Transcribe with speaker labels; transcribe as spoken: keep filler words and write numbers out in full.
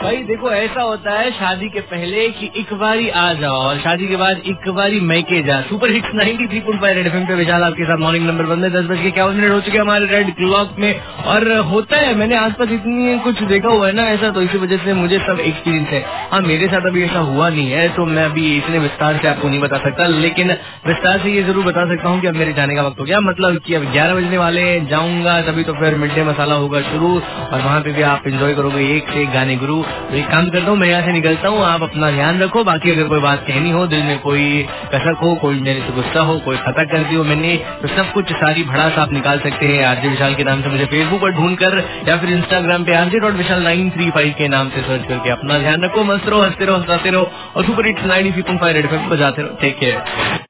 Speaker 1: भाई देखो ऐसा होता है शादी के पहले कि एक बारी आ जाओ और शादी के बाद एक बारी मैके जा। Super hits ninety three point five Red FM पे विशाल आपके साथ मॉर्निंग नंबर वन में दस बज के इक्यावन मिनट हो चुके हमारे रेड क्लॉक में। और होता है मैंने आसपास इतनी कुछ देखा हुआ है ना ऐसा, तो इसी वजह से मुझे सब एक्सपीरियंस है। हाँ मेरे साथ अभी ऐसा हुआ नहीं है तो मैं अभी इतने विस्तार से आपको नहीं बता सकता, लेकिन विस्तार से ये जरूर बता सकता हूँ कि अब मेरे जाने का वक्त हो गया। मतलब कि अब ग्यारह बजने वाले जाऊंगा तभी तो फिर मिड डे मसाला होगा शुरू और वहाँ पे भी आप एंजॉय करोगे एक से एक गाने गुरु। तो एक काम करता हूँ मैं यहाँ से निकलता हूँ, आप अपना ध्यान रखो। बाकी अगर कोई बात कहनी हो, दिल में कोई कसक हो, कोई मेरे से गुस्सा हो, कोई खता कर दी हो मैंने, तो सब कुछ सारी भड़ास आप निकाल सकते हैं आरजे विशाल के नाम से मुझे फेसबुक पर ढूंढ कर या फिर इंस्टाग्राम पे RJ dot Vishal nine three five के नाम से सर्च करके। अपना ध्यान रखो, मस्त रहो, हंसते रहो, हंसाते रहो और super hits ninety three point five Red FM बजाते रहो। Take care.